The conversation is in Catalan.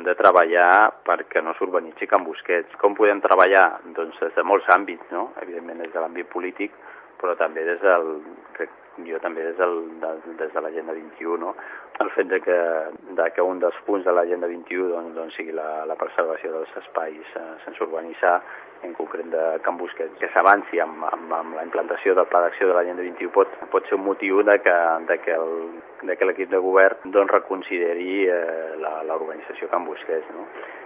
de treballar perquè no s'urbanitzi Can Busquets. Com podem treballar? Doncs des de molts àmbits, no? Evidentment des de l'àmbit polític, però també des de l'Agenda 21, no? El fet de que un dels punts de l'Agenda 21 doncs sigui la preservació dels espais sense urbanitzar, en concret de Can Busquets, que s'avanci amb la implantació del pla d'acció de l'Agenda 21 pot ser un motiu de que l'equip de govern doncs reconsideri la urbanització Can Busquets, no?